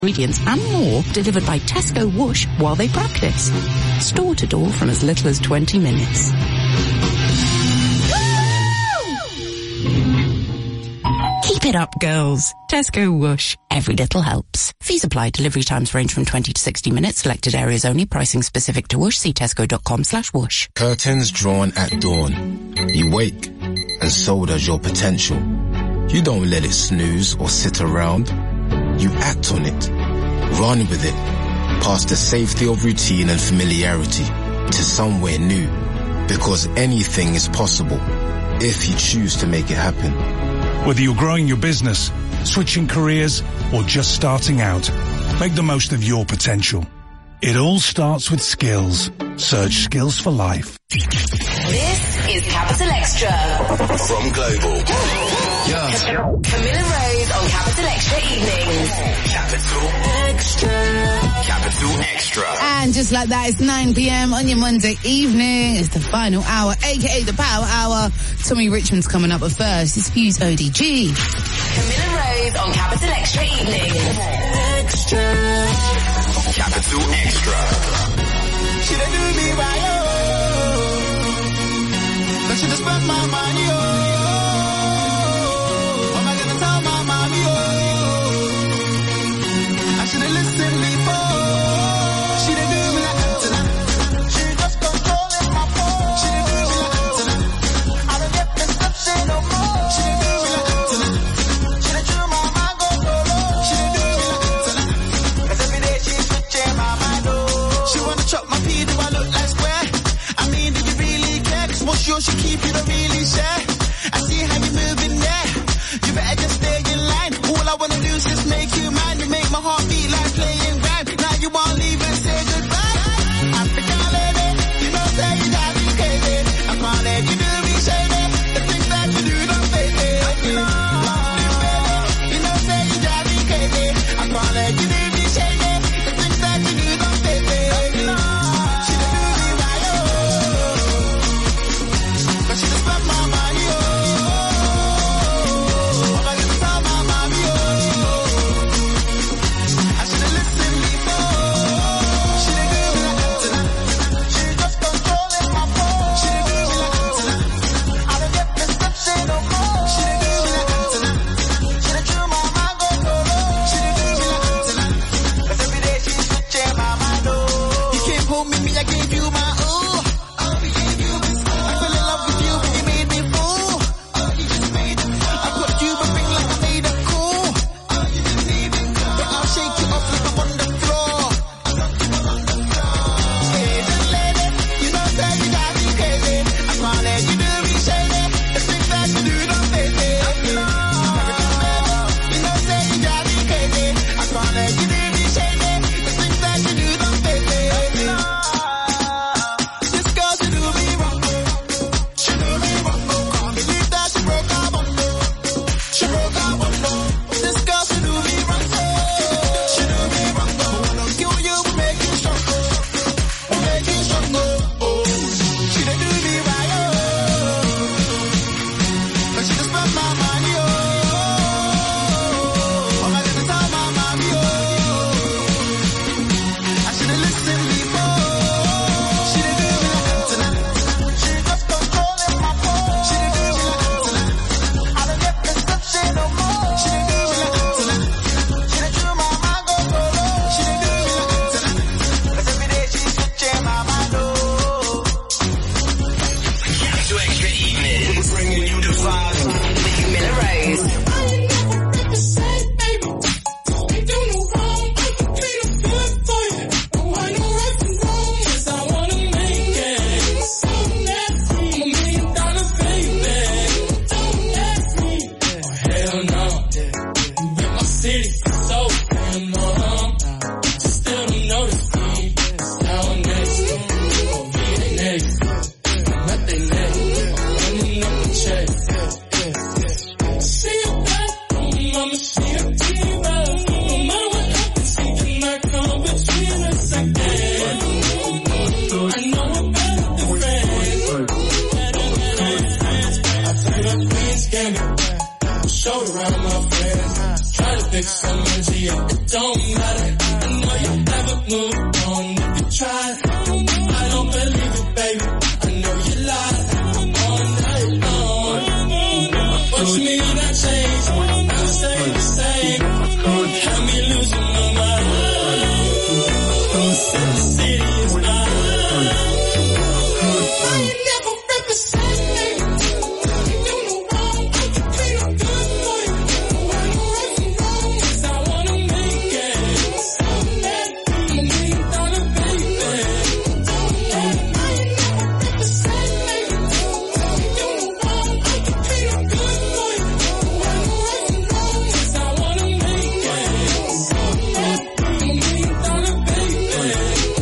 ingredients and more delivered by Tesco Whoosh while they practice. Store to door from as little as 20 minutes. Keep it up, girls. Tesco Whoosh. Every little helps. Fees apply. Delivery times range from 20 to 60 minutes. Selected areas only. Pricing specific to Whoosh. See tesco.com/whoosh. Curtains drawn at dawn. You wake, and so does your potential. You don't let it snooze or sit around. You act on it. Run with it. Past the safety of routine and familiarity to somewhere new. Because anything is possible if you choose to make it happen. Whether you're growing your business, switching careers, or just starting out, make the most of your potential. It all starts with skills. Search Skills for Life. This is Capital Extra. From Global. Camilla Rose on Capital Extra Evenings. Capital Extra. Capital Extra. And just like that, it's 9 p.m. on your Monday evening. It's the final hour, aka the Power Hour. Tommy Richmond's coming up, but first, it's Fuse ODG. Camilla Rose on Capital Extra Evenings. Extra. Capital Extra. She done do me right, oh. But she just spent my money, oh. What am I gonna tell my mommy, oh? I should've listened before. She done do me like Antenna. She just controlling my phone. She done do me like Antenna. I don't get prescription no more. She done do me like Antenna. She done chew my mind go solo. She done do me like Antenna. 'Cause every day she's switching my mind, oh. She wanna chop my pee, do I look like square? I mean, do you really care? 'Cause what's yours she keep, you don't really share. I see how you moving there. You better just stay in line. All I wanna do is just make you mine. You make my heart beat like playing rhyme. Now you won't leave and say goodbye. African lady, you know say you drive me crazy. I can't let you do me shady. The things that you do don't faze me. You know say you drive me crazy. I can't let you do me shady. The things that you do don't faze me. She done do me right, oh. But she just spent my money, oh. What am I gonna tell my mommy, oh? I should've listened before. She done do me like Antenna. She just controlling my phone. She done do me like Antenna. I don't get prescription no more. She done do me like Antenna. She done chew my mind go solo. She done do me like Antenna. 'Cause every day she's switching my mind, oh. You came home with me, I gave you my ooh. We gave you my soul. I fell in love with you, but you made me fool. You just made it. I put you but ring like I made it cool. You didn't even go. But I'll shake you off like I'm on the floor. Hey, little lady, you know say you got me crazy. I can't let you do me shady. The things that you do don't faze me. You know say you got me crazy. I can't let you do me shady. The things that you do don't faze me. This girl, she do me wrong. She do me wrong. Can't believe that she broke our bond. She broke our bond. This girl, she do me wrong. She do me wrong. But when I kill you, we make you strong. We make you strong. Oh, she done do me right, oh. But she just spent my money, oh. What am I gonna tell my mommy, oh? make some energy, it don't matter. I know you never moved on if you tried. I don't believe it, baby. I know you lied all night long. But you need that change. I stay the same. Have me losing my mind. The city is mine. Why you never represent me? You do no wrong, but you treat them good for you. Why you right from wrong? 'Cause I wanna make it. I'm $1 million baby. Why you never represent me? You do no wrong, but you treat them good for you. Why you right from wrong? 'Cause I wanna make it. I'm $1 million baby.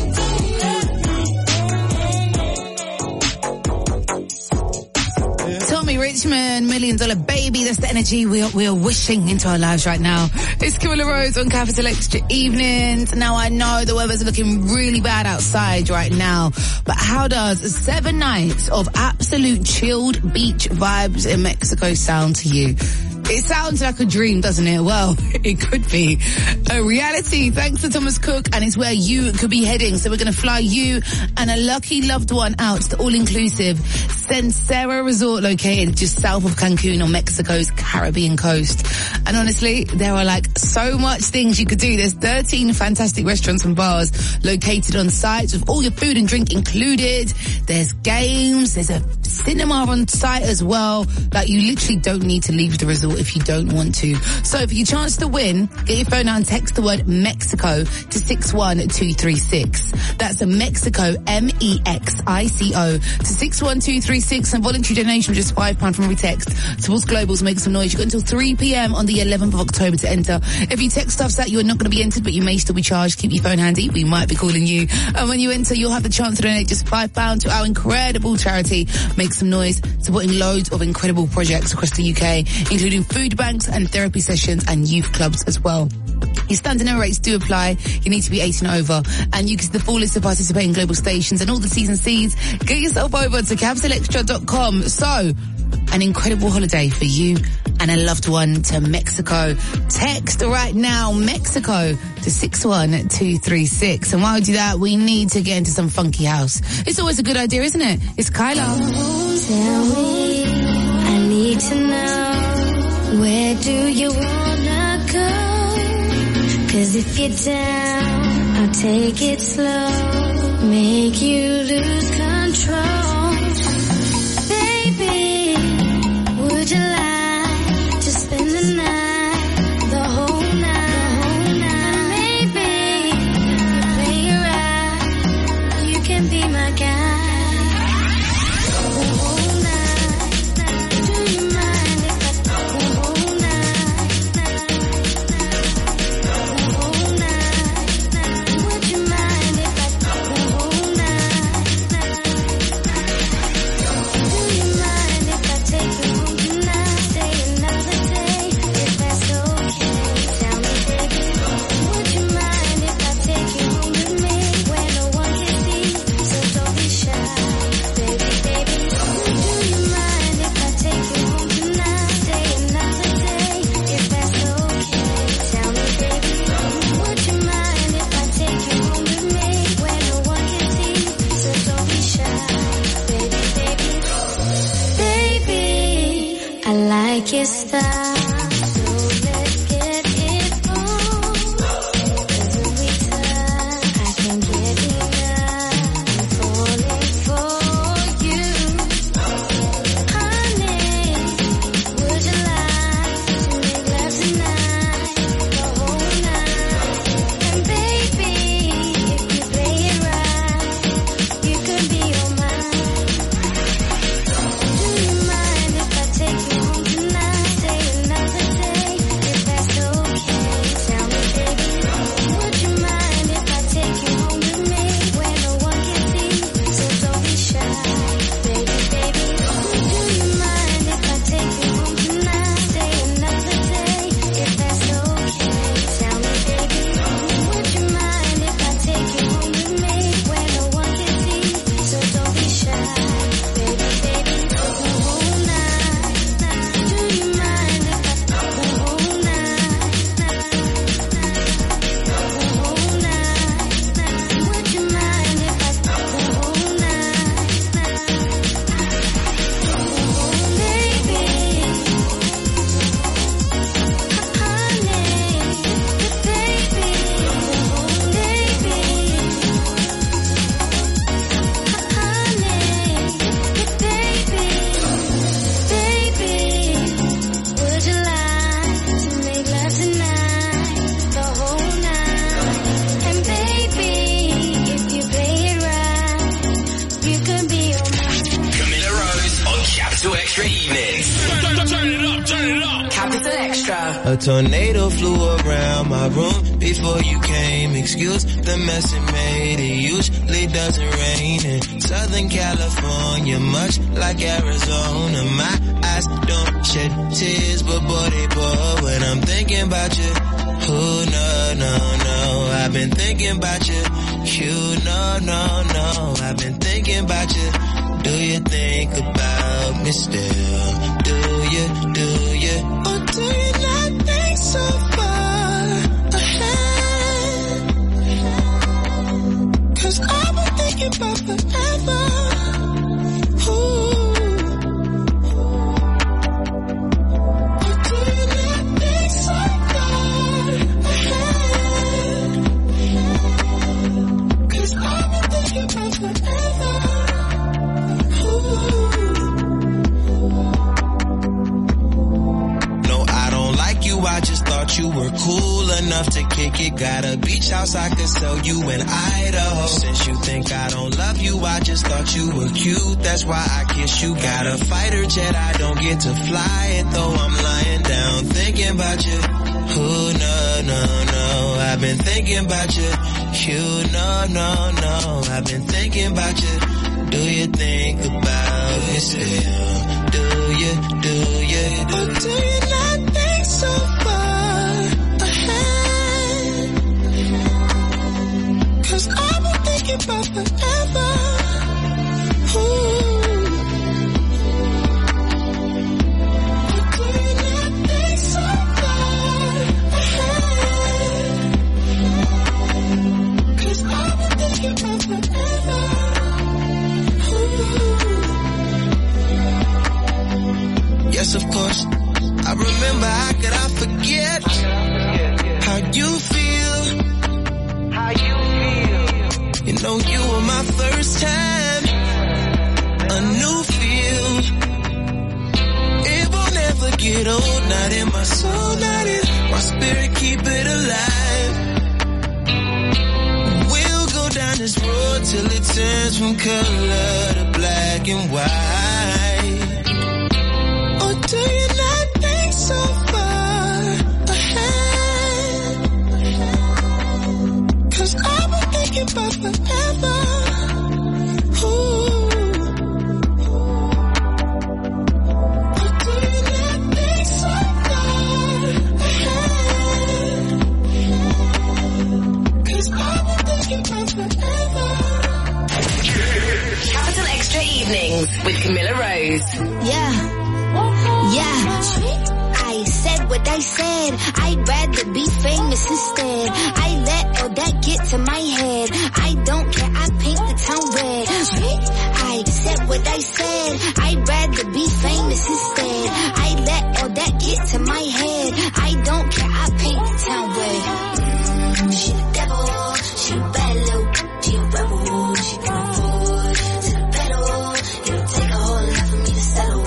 Tommy Richmond, $1 Million Baby. That's the energy we are wishing into our lives right now. It's Camilla Rose on Capital Extra Evenings. Now I know the weather's looking really bad outside right now, but how does 7 nights of absolute chilled beach vibes in Mexico sound to you? It sounds like a dream, doesn't it? Well, it could be a reality thanks to Thomas Cook, and it's where you could be heading. So we're going to fly you and a lucky loved one out to the all-inclusive Cencera Resort located just south of Cancun on Mexico's Caribbean coast. And honestly, there are like so much things you could do. There's 13 fantastic restaurants and bars located on site with all your food and drink included. There's games, there's a cinema on site as well. Like, you literally don't need to leave the resort if you don't want to. So for your chance to win, get your phone out and text the word Mexico to 61236. That's a Mexico, MEXICO, to 61236, and voluntary donation of just £5 from every text towards Global's Make Some Noise. You've got until 3 p.m. on the 11th of October to enter. If you text stuff that, you are not going to be entered, but you may still be charged. Keep your phone handy. We might be calling you. And when you enter, you'll have the chance to donate just £5 to our incredible charity, Make Some Noise, supporting loads of incredible projects across the UK, including food banks and therapy sessions and youth clubs as well. Your standard no rates do apply. You need to be 18 over, and you can see the full list of participating global stations and all the T's and C's. Get yourself over to capitalextra.com. So, an incredible holiday for you and a loved one to Mexico. Text right now, Mexico, to 61236. And while we do that, we need to get into some funky house. It's always a good idea, isn't it? It's Kyla. Tell me, I need to know, where do you wanna go? 'Cause if you're down, I'll take it slow, make you lose control. Baby, would you like to spend the night, the whole night? Maybe you play it right, you can be my guy. Your style, so let's get it on. 'Cause when we touch, I can get enough. I'm falling for you, honey. Would you like to make love tonight, the whole night? And baby, if you play it right, you could be all mine. Do you mind if I take you home tonight? Stay A tornado flew around my room before you came. Excuse the mess it made. It usually doesn't rain in Southern California, much like Arizona. My eyes don't shed tears, but boy they pour when I'm thinking about you. Oh no, no, no, I've been thinking about you. You no, no, no, I've been thinking about you. Do you think about me still? Do you? Or do you not think so far ahead? 'Cause I've been thinking about forever. Ooh. Or do you not think so far ahead? 'Cause I've been thinking about forever. I just thought you were cool enough to kick it. Got a beach house I could sell you in Idaho. Since you think I don't love you, I just thought you were cute. That's why I kiss you. Got a fighter jet, I don't get to fly it though. I'm lying down thinking about you. Oh no, no, no, I've been thinking about you. You no, no, no, I've been thinking about you. Do you think about it still? Do you? Or do you not think so far ahead? 'Cause I've been thinking about forever. Ooh. Or do you not think so far ahead? 'Cause I've been thinking about forever. Yes, of course. I remember, how could I forget how you feel? You know you were my first time, a new feel. It will never get old, not in my soul, not in my spirit, keep it alive. We'll go down this road till it turns from color to black and white. Or do you not think so far ahead? 'Cause I've been thinking about forever. Ooh. Or do you not think so far ahead? 'Cause I've been thinking about forever. Capital Extra Evenings with Camilla Rose. Yeah. I said what I said. I'd rather be famous instead. I let all that get to my head. I don't care, I paint the town red. I said what I said. I'd rather be famous instead. I let all that get to my head. I don't care, I paint the town red. She the devil, she a bad little, she a rebel, she can afford to the pedal. It'll take a whole lot for me to settle.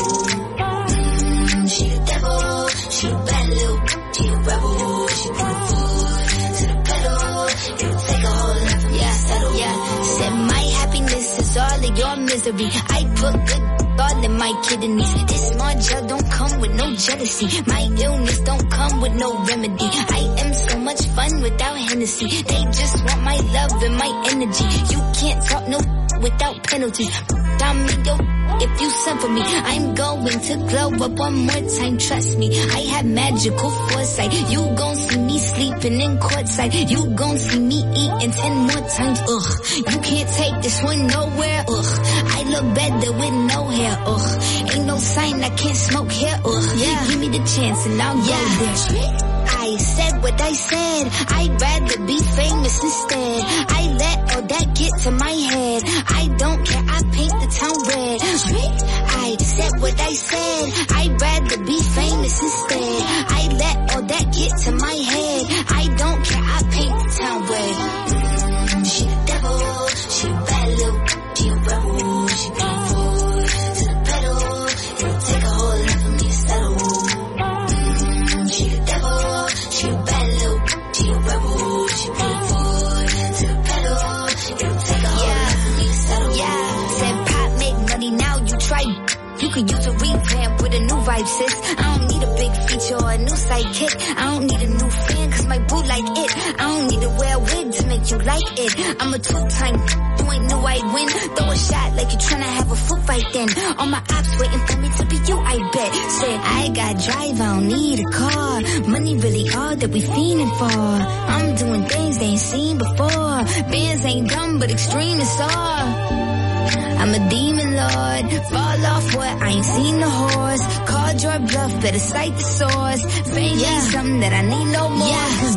She the devil, she a bad little, she a rebel, she can afford to the pedal. It'll take a whole lot for me to settle. Yeah, said my happiness is all of your misery. I put good all in my kidneys. This small gel don't come with no jealousy. My illness don't come with no remedy. I am so much fun without Hennessy. They just want my love and my energy. You can't talk no without penalties. I'm me, yo. If you send for me, I'm going to glow up one more time, trust me. I have magical foresight. You gon' see me sleeping in courtside. You gon' see me eating 10 more times, ugh. You can't take this one nowhere, ugh. I look better with no hair, ugh. Ain't no sign I can't smoke here, ugh. Yeah. Give me the chance and I'll go there. I said what I said. I'd rather be famous instead. I let all that get to my head. I don't care, I paint the town red. I said what I said. I'd rather be famous instead. I let all that get to my head. I don't care, I paint the town red. She the devil, she a bad little, she a rebel, she can afford to the pedal. It'll take a whole lot for me to settle. She the devil, she a bad little, she a rebel, she can afford to the pedal. It'll take a whole lot for me to settle. Yeah, said pop make money now, you try. You could use a revamp with a new vibe, sis. I don't need a big feature. bitch or a new sidekick. I don't need a new fan cause my boo like it. I don't need to wear a wig to make you like it. I'm a two-time, you ain't know I'd win. Throw a shot like you tryna have a foot fight then. All my ops waiting for me to be you, I bet. Said I got drive, I don't need a car. Money really all that we fiending for. I'm doing things they ain't seen before. Bands ain't dumb but extreme is all. I'm a demon lord, fall off what, I ain't seen the horse. Called your bluff, better cite the source. Fame ain't something that I need no more.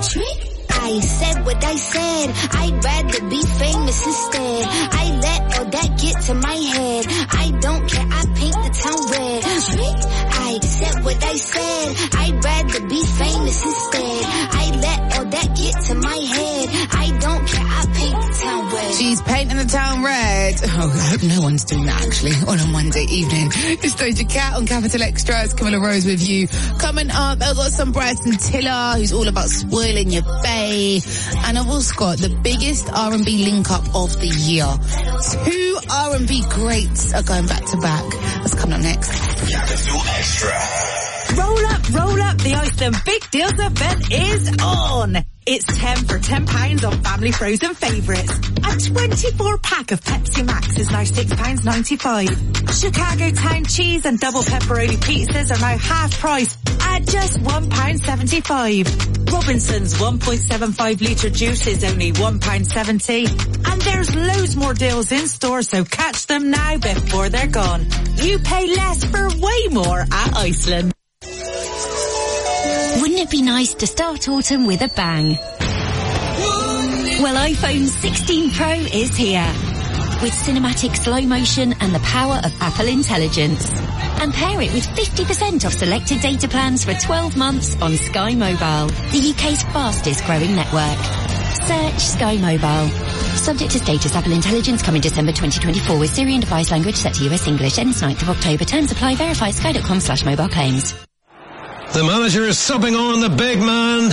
I said what I said, I'd rather be famous instead. I let all that get to my head. I don't care, I paint the town red. I said what I said, I'd rather be famous instead. I let all that get to my head. I don't care, I paint the town red. She's painting the town red. Oh, I hope no one's doing that actually on a Monday evening. It's Doja Cat on Capital Extra. It's Camilla Rose with you. Coming up, I've got some Bryson Tiller, who's all about spoiling your bae. And I've also got the biggest R&B link-up of the year. 2 R&B greats are going back to back. That's coming up next. Capital Extra. Roll up, the Iceland Big Deals event is on. It's 10 for £10 on family frozen favourites. A 24 pack of Pepsi Max is now £6.95. Chicago Town cheese and double pepperoni pizzas are now half price at just £1.75. Robinson's 1.75 litre juice is only £1.70. And there's loads more deals in store, so catch them now before they're gone. You pay less for way more at Iceland. Wouldn't it be nice to start autumn with a bang? Well, iPhone 16 Pro is here. With cinematic slow motion and the power of Apple Intelligence. And pair it with 50% off selected data plans for 12 months on Sky Mobile, the UK's fastest growing network. Search Sky Mobile. Subject to status, Apple Intelligence coming December 2024 with Syrian device language set to US English. Ends 9th of October. Terms apply. Verify sky.com/mobile claims. The manager is subbing on the big man.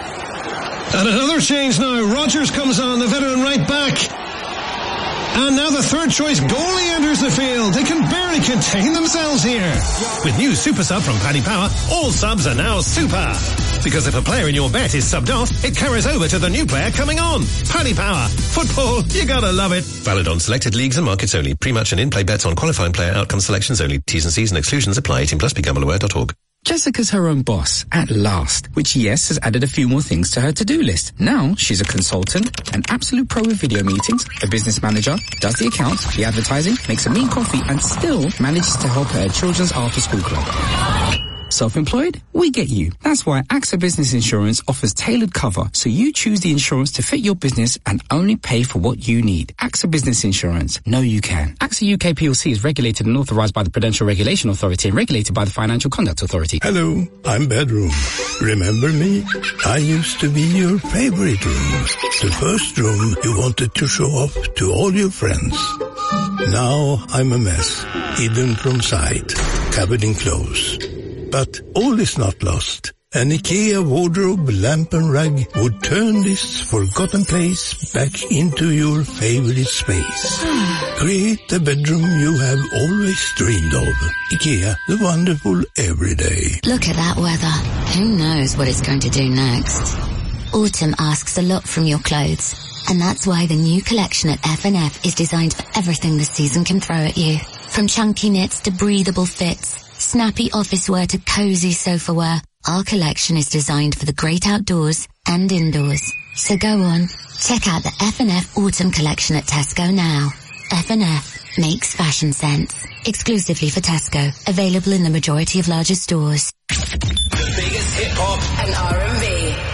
And another change now. Rodgers comes on, the veteran right back. And now the third choice goalie enters the field. They can barely contain themselves here. With new Super Sub from Paddy Power, all subs are now super. Because if a player in your bet is subbed off, it carries over to the new player coming on. Paddy Power. Football, you gotta love it. Valid on selected leagues and markets only. Pre-match and in-play bets on qualifying player outcome selections only. T's and C's and exclusions apply. 18 plus. BeGambleAware.org. Jessica's her own boss, at last, which yes, has added a few more things to her to-do list. Now, she's a consultant, an absolute pro with video meetings, a business manager, does the accounts, the advertising, makes a mean coffee, and still manages to help her children's after-school club. Self-employed? We get you. That's why AXA Business Insurance offers tailored cover, so you choose the insurance to fit your business and only pay for what you need. AXA Business Insurance. Know you can. AXA UK PLC is regulated and authorised by the Prudential Regulation Authority and regulated by the Financial Conduct Authority. Hello, I'm Bedroom. Remember me? I used to be your favorite room. The first room you wanted to show off to all your friends. Now I'm a mess, hidden from sight, covered in clothes. But all is not lost. An IKEA wardrobe, lamp and rug would turn this forgotten place back into your favorite space. Create the bedroom you have always dreamed of. IKEA, the wonderful everyday. Look at that weather. Who knows what it's going to do next? Autumn asks a lot from your clothes. And that's why the new collection at F&F is designed for everything the season can throw at you. From chunky knits to breathable fits, snappy office wear to cozy sofa wear, our collection is designed for the great outdoors and indoors. So go on, check out the F&F Autumn collection at Tesco now. F&F makes fashion sense. Exclusively for Tesco. Available in the majority of larger stores. The biggest hip-hop and R&B.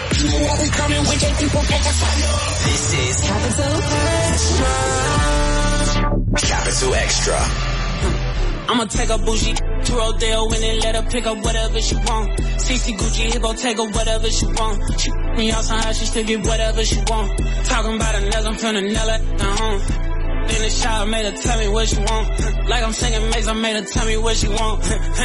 This is Capital Extra. I'ma take a bougie to Rodeo and then let her pick up whatever she want. CC Gucci, Hippo, take her whatever she want. She me out somehow, she still get whatever she want. Talking about her nails, I'm finna nail it down. In the shower, made her tell me what she want. Like I'm singing Maze, I made her tell me what she want.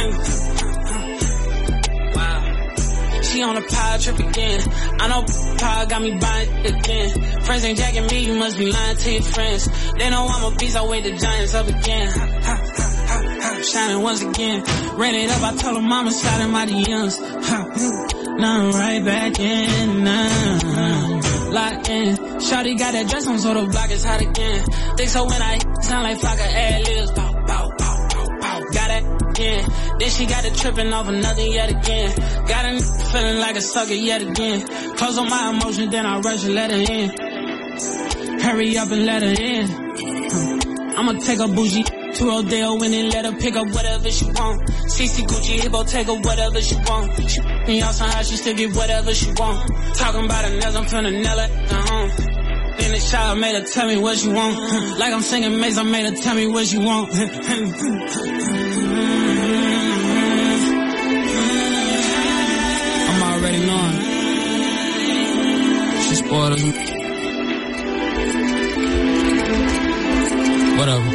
Wow. She on a power trip again. I know power got me buying again. Friends ain't jacking me, you must be lying to your friends. They know I'm a beast, I wait the Giants up again. shining once again. Ran it up, I told her mama slide in my DMs. Now I'm right back in, locked in. Shawty got that dress on, so the block is hot again. Think so when I sound like Flocka ad-libs. Bow, bow, bow, bow, bow. Got it again. Then she got it tripping off another yet again. Got a feeling like a sucker yet again. Close on my emotions, then I rush and let her in. Hurry up and let her in. I'ma take a bougie to Rodeo and then let her pick up whatever she want. CC Gucci, Hippo, take her whatever she want. She me out somehow, she still get whatever she want. Talking about her nails, I'm finna nail it at home. Then the child made her tell me what she want. Like I'm singing Maze, I made her tell me what she want. I'm already knowing. She spoiled us. Whatever.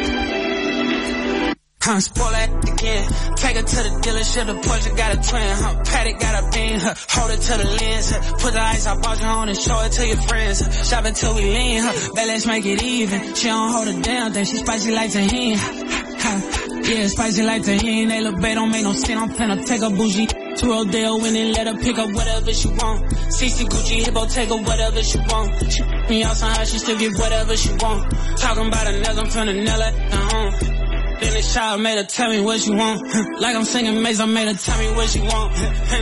I'm spoil that again. Take her to the dealership, the Porsche got a twin, Paddock got a bean, hold it to the lens, put the ice I bought you on and show it to your friends, shop it till we lean, bet let's make it even. She don't hold it down, think she spicy like tahini. Yeah, spicy like tahini. They look bad, don't make no sense. I'm finna take a bougie to Rodeo and then let her pick up whatever she want. CC Gucci, Hippo, take her whatever she want. She me out somehow, she still get whatever she want. Talking about her nails, I'm finna nail it at home. Then the child made her tell me what she want. Like I'm singing Maze, I made her tell me what she want.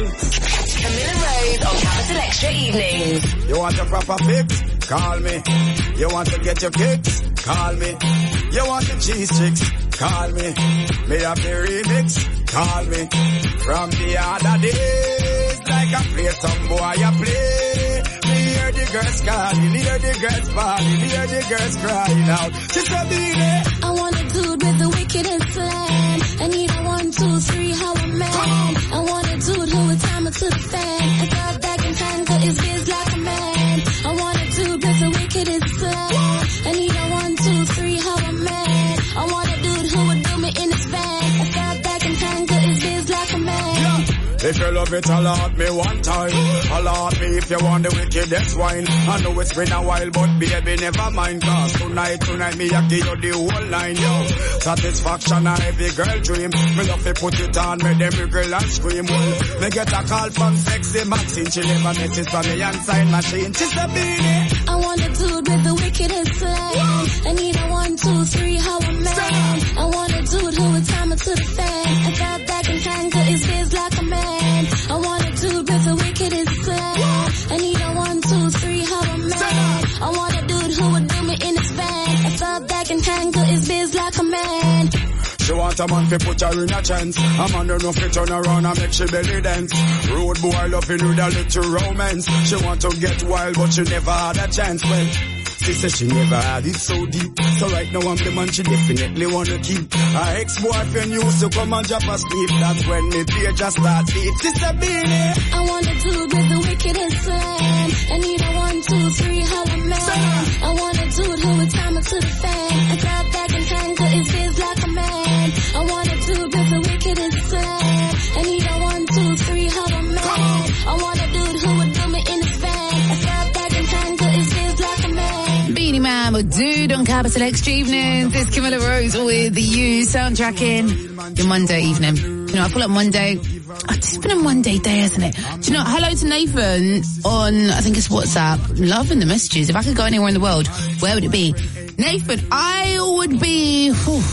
Camilla Rose on Capital Extra Evenings. You want a proper fix? Call me. You want to get your kicks? Call me. You want the cheese chicks? Call me. Me have the remix? Call me. From the other days, like I play some boy, I play. Me hear the girls calling, hear the girls bawling, hear the girls crying out. Sister Beanie. I want a dude with the wickedest slam. I need a 1, 2, 3, how a man. I want a dude who would time it to the fan. I got back in time, cut his biz like a man. I want a dude with the wickedest slam. I need a 1, 2, 3, how a man. I want a dude who would do me in his van. I got back in time, cut his biz like a man. If you love it, allot me one time. Allot me if you want the wickedest wine. I know it's been a while, but baby, never mind. Cause tonight, me, I give you the whole line, yo. Satisfaction, a every girl dream. Me love to put it on, make them girl and scream. Well, me get a call from sexy Maxine. She never met it on the inside machine. Sister Beanie. I want a dude with the wickedest slam. I need a 1, 2, 3, how a man. I want a dude who would time it to the fan. I got back in time, cut his biz like a man. I want a dude with the wickedest slam. I need a 1, 2, 3, how a man. I want a dude who would do me in his van. I fell back and tangle his biz like a man. She want a man to put her in a chance. A man don't know if turn around and make she belly dance. Road boy loving with a little romance. She want to get wild but she never had a chance. Well, she said she never had it so deep. So right now I'm the man she definitely wanna keep. Her ex-boyfriend used to come and drop a sleep. That's when me beer just start beat. Sister Beanie. I want a dude with the wickedest slam. I need a 1, 2, 3, how a man. I want a dude who would time it to the fan. I got back in time, cut his biz like a man. I want a dude with the wickedest slam. I need a 1, 2, 3, how a man. I want a dude who would do me in his van. I got back in time, cut his biz like a man. Beanie Man with Dude on Capital Extra Evenings. It's Camilla Rose with you, soundtracking your Monday evening. You know, I feel like Monday, it's been a Monday day, hasn't it? Do you know, hello to Nathan on, I think it's WhatsApp. Loving the messages. If I could go anywhere in the world, where would it be? Nathan, I would be,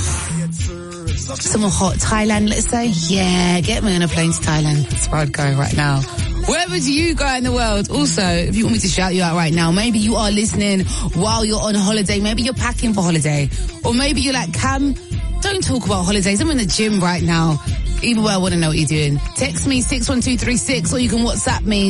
somewhere hot. Thailand, let's say. Yeah, get me on a plane to Thailand. That's where I'd go right now. Where would you go in the world? Also, if you want me to shout you out right now, maybe you are listening while you're on holiday. Maybe you're packing for holiday. Or maybe you're like, Cam, don't talk about holidays. I'm in the gym right now. Either way, I want to know what you're doing. Text me 61236 or you can WhatsApp me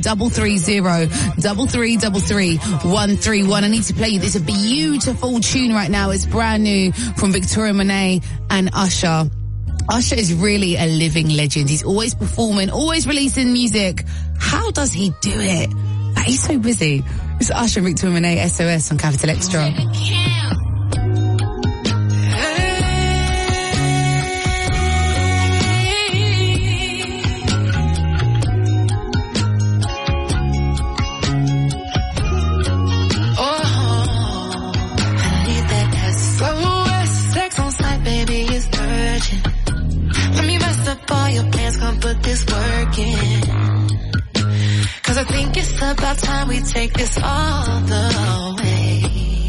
0330-333-131. I need to play you this a beautiful tune right now. It's brand new from Victoria Monet and Usher. Usher is really a living legend. He's always performing, always releasing music. How does he do it? Like, he's so busy. It's Usher and Victoria Monet, SOS on Capital Extra. about time we take this all the way.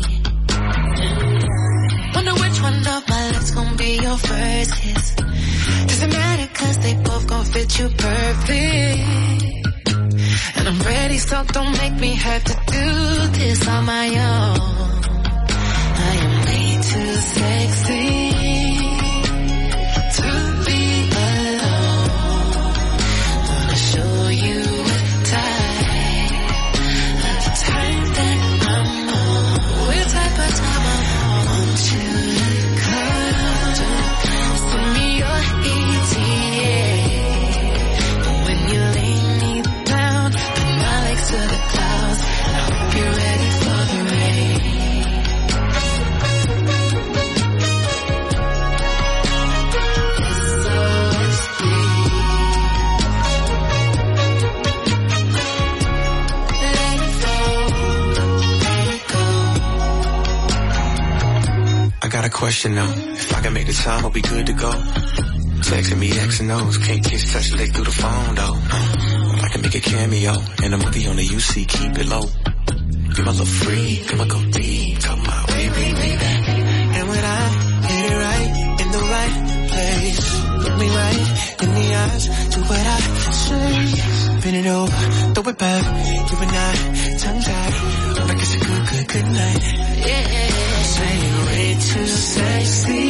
Wonder which one of my lips gon' be your first kiss. Doesn't matter cause they both gon' fit you perfect. And I'm ready, so don't make me have to do this on my own. I am way too sexy to be alone. Wanna show you what type that I'm on. What type of time I want you to come. Send me your ETA. But when you lay me down, put my legs to the clouds, and I hope you're ready for the rain. I got a question now. If I can make the time, I'll be good to go. Texting me X and O's, can't kiss, touch, lick through the phone though. I can make a cameo in a movie on the UC, keep it low. You my little freak, I'ma go deep, talk my way back. And when I get it right, in the right place, look me right in the eyes, do what I say. Bend it over, throw it back, you and I, tongue tied, like it's a good night. Yeah. Say you're way too sexy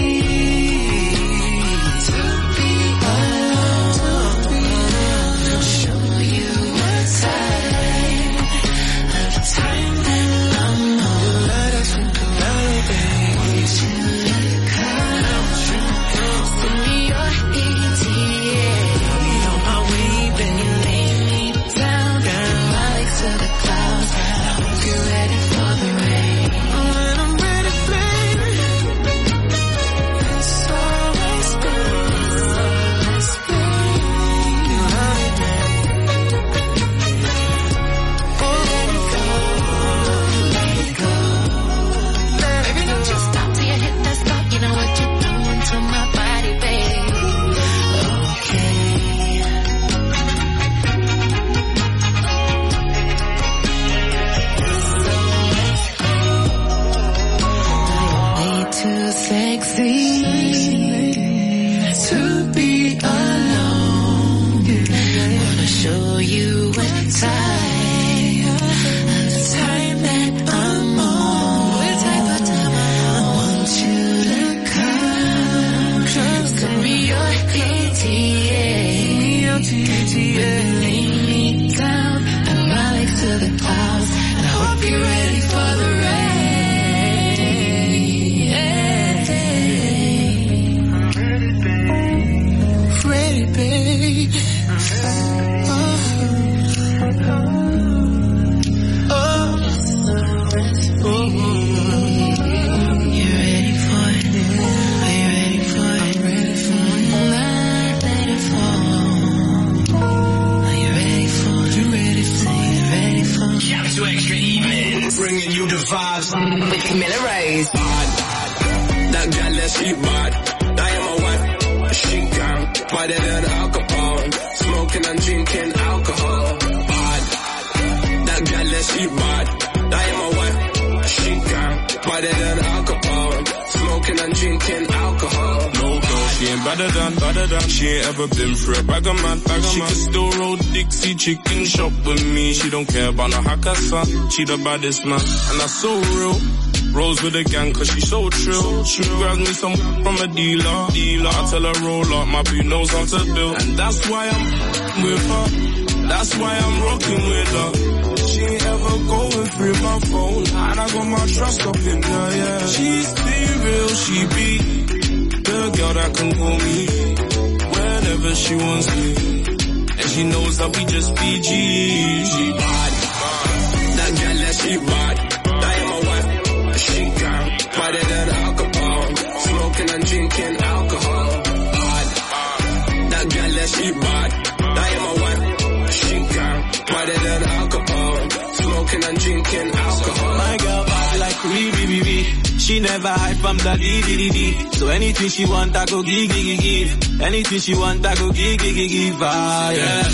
to be alone. I'll show you what time that I'm on. Let us tonight, baby. Want you to come. Send me your ETA. On my way, then you lay me down. My legs to the clouds. I hope you're ready for the rain. To be alone, wanna show you what time that I'm on. What type of time I want you to come. Send me your ETA. Lay me down, and my legs to the clouds, and I hope you're ready for the rain. Bringing you the vibes with Camilla Rose. That girl, let's eat bad. I am a wife, she can. Better than alcohol, smoking and drinking alcohol. Bad. That girl, let's eat bad. I am a wife, she can. Better than alcohol, smoking and drinking alcohol. No girl, she ain't better than. She ain't ever been through a bag of man. She can still roll Dixie chicken shop with me. She don't care about no hacker son. She the baddest man, and that's so real. Rolls with a gang cause she's so trill. She grabs me some from a dealer. I tell her roll up, my boot knows how to build. And that's why I'm with her. That's why I'm rocking with her. She ain't ever going through my phone, and I got my trust up in her, yeah. She's the real, she be the girl that can call me whenever she wants me. And she knows that we just PG. She bad. That girl, that she bad. I am a wife, she can. Better than alcohol, smoking and drinking alcohol. Bad. That girl, that she bad. I am a wife, she can. Better than alcohol, smoking and drinking alcohol. My girl bad like Ruby. She never hide from the D. So anything she want, I go give. Anything she want, I go give. Ah, yeah.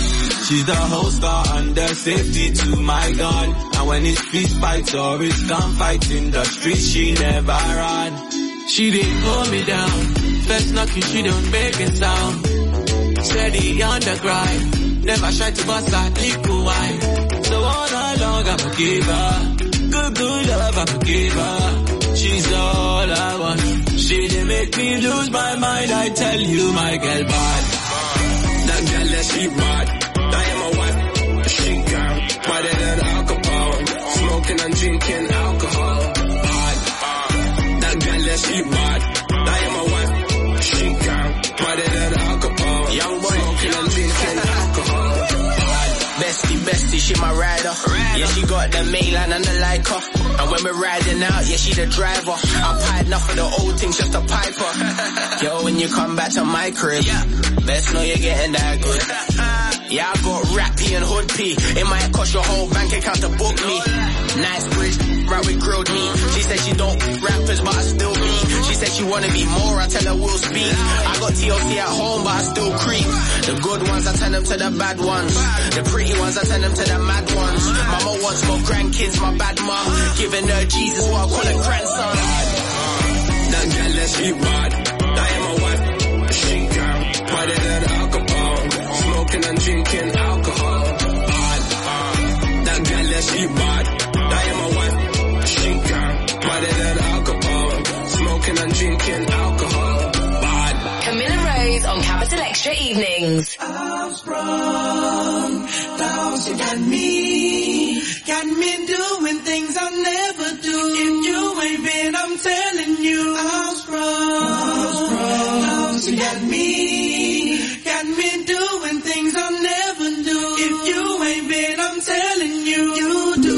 She's the whole star under safety to my gun. And when it's fist fights or it's gunfights in the streets, she never run. She didn't hold me down. First knocking, she don't make a sound. Steady on the grind. Never try to bust that liquor wine. So all night long I'ma give her good love, I'ma give her. She's all I want. She didn't make me lose my mind. I tell you, my girl bad. That girl that she bad. I am a wife. She can better than alcohol. Smoking and drinking alcohol. Bad. That girl that she bad. I am a wife. She can better than alcohol. Young boy smoking and drinking alcohol. Bestie, she my rider. Yeah, she got the mainline and the Leica. And when we're riding out, yeah, she the driver. I pied enough of the old things just to pipe her. Yo, when you come back to my crib, best know you're getting that good. Yeah, I got Rat P and Hood P. It might cost your whole bank account to book me. Nice bridge, right with grilled meat. She said she don't rappers, but I still be. She said she wanna be more, I tell her we'll speak. I got TLC at home, but I still creep. The good ones, I turn them to the bad ones. The pretty ones, I turn them to the mad ones. Mama wants more grandkids, my bad mom. Giving her Jesus, what I call a grandson. That girl that she bad. I am a wife. She can better than alcohol. Smoking and drinking alcohol. Bad. That girl that she bad. I am a wife. She can better than alcohol. Smoking and drinking alcohol. Bad. Camilla Rose on Capital Extra Evenings. I'm sprung, down, she got me doing things I'll never do. If you ain't been, I'm telling you, I'm sprung, down, she got me doing things I'll never do. If you ain't been, I'm telling you, you do.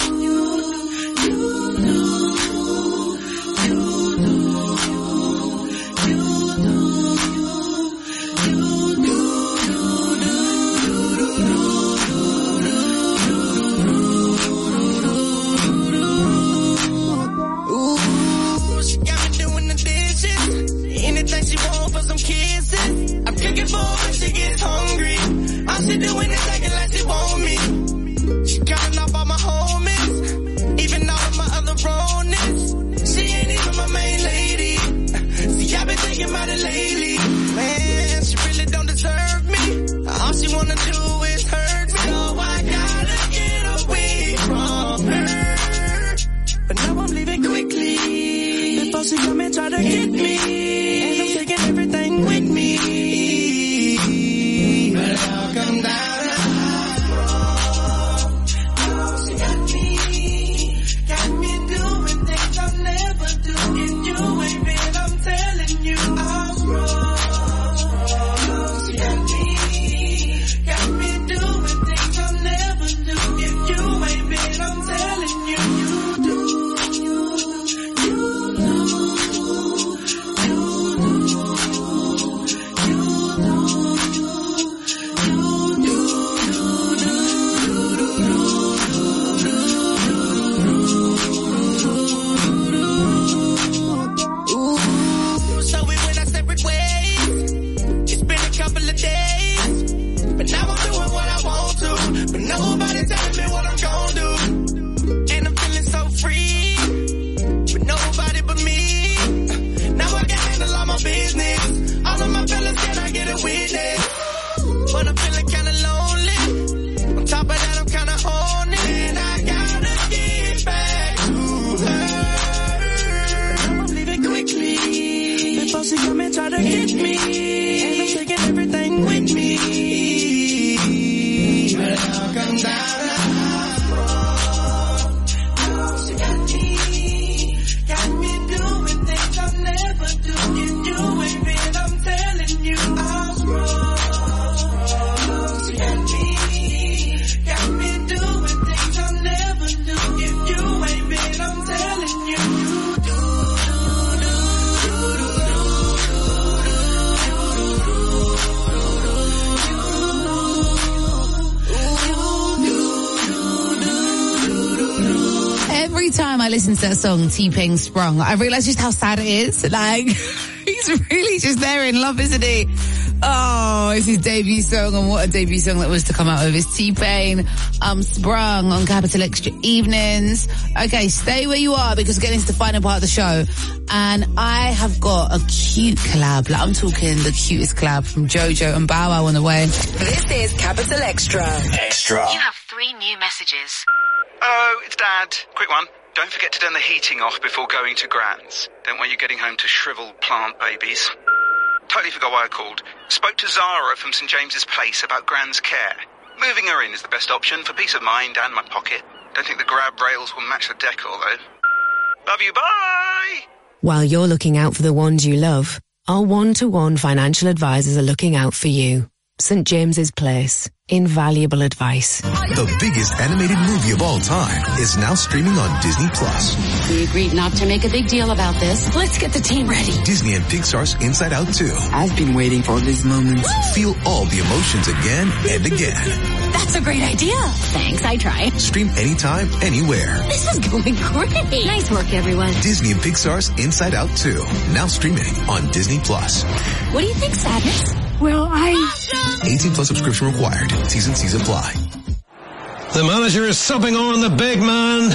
She gets hungry. I'm still doing it acting like she want me. She counting off all my homies, even all of my other bronies. She ain't even my main lady. See, I've been thinking about it lately. Man, she really don't deserve me. All she wanna do is hurt me. So I gotta get away from her. But now I'm leaving quickly before she come and try to get me. And I'm taking everything with me. Come down. She got me doing things I'll never do. If you ain't been, I'm telling you, I'm wrong. She got me doing things I'll never do. If you ain't been, I'm telling you, you do. Nobody telling me what I'm gonna do. And I'm feeling so free, with nobody but me. Now I can handle all my business. All of my fellas, can I get a witness? But I'm feeling kinda lonely. On top of that, I'm kinda horny. And I gotta get back to her. I'm leaving quickly before she come and try to get me. And I'm taking everything with me. Come down. She got me doing things I'll never do. If you ain't been, I'm telling you, I'm wrong. She got me doing things I'll never do. If you ain't been, I'm telling you, you do. Every time I listen to that song, T-Pain Sprung, I realise just how sad it is. Like, he's really just there in love, isn't he? Oh, it's his debut song, and what a debut song that was to come out with. It's T-Pain, Sprung on Capital Extra Evenings. Okay, stay where you are because we're getting into the final part of the show. And I have got a cute collab. Like, I'm talking the cutest collab from JoJo and Bow Wow on the way. This is Capital Extra. Extra. You have 3 new messages. Oh, it's Dad. Quick one. Don't forget to turn the heating off before going to Gran's. Don't want you getting home to shriveled plant babies. Totally forgot why I called. Spoke to Zara from St James's Place about Gran's care. Moving her in is the best option for peace of mind and my pocket. Don't think the grab rails will match the decor though. Love you, bye! While you're looking out for the ones you love, our one-to-one financial advisors are looking out for you. St James's Place. Invaluable advice. The biggest animated movie of all time is now streaming on Disney+. We agreed not to make a big deal about this. Let's get the team ready. Disney and Pixar's Inside Out 2. I've been waiting for this moment. Feel all the emotions again and again. That's a great idea. Thanks, I try. Stream anytime, anywhere. This is going great. Nice work, everyone. Disney and Pixar's Inside Out 2. Now streaming on Disney+. What do you think, Sadness? Well, 18 plus subscription required. T's and C's apply. The manager is subbing on the big man.